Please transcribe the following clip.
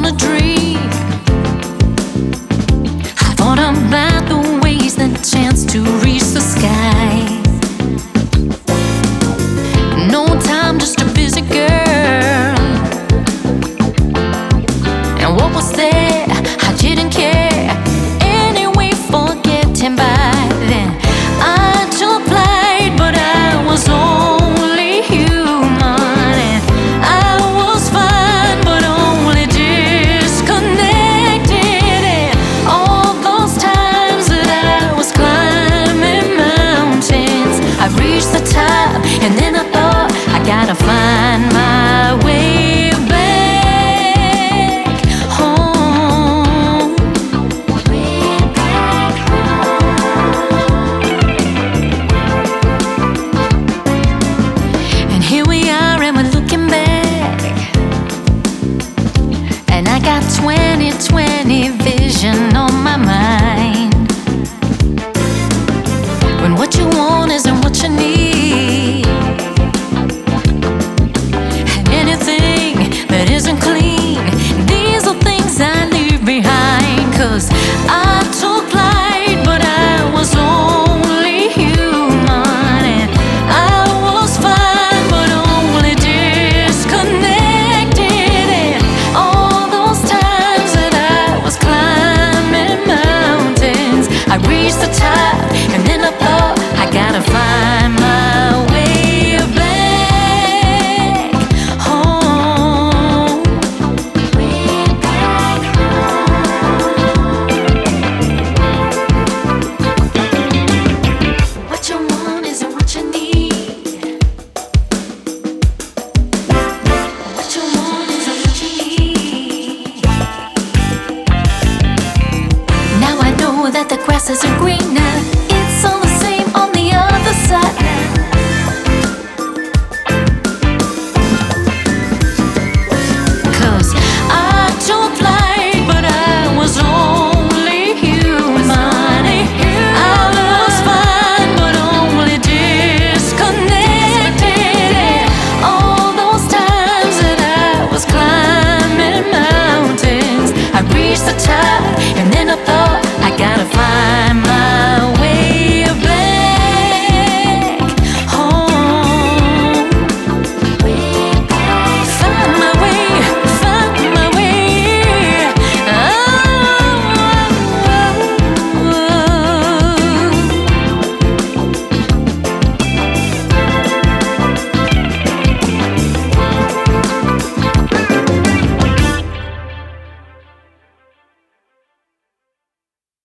on a dream. I thought about the ways that chance to reach the sky. No time, just a busy girl. And what was there, I didn't care. Anyway, forgetting by then I took flight, but I was only human. And I was fine, but only disconnected. And all those times that I was climbing mountains, I reached the top, and then I thought I gotta find my way back home. Way back home. And here we are, and we're looking back, and I got 20/20 vision on my mind. When what you want isn't what you need, and anything that isn't clean, these are things I leave behind. 'Cause I took flight, but I was only human. And I was fine, but only disconnected. And all those times that I was climbing mountains, I reached the top, and then I thought I gotta find my way back home. Way back home. What you want isn't what you need. What you want isn't what you need. Now I know that the grass isn't greener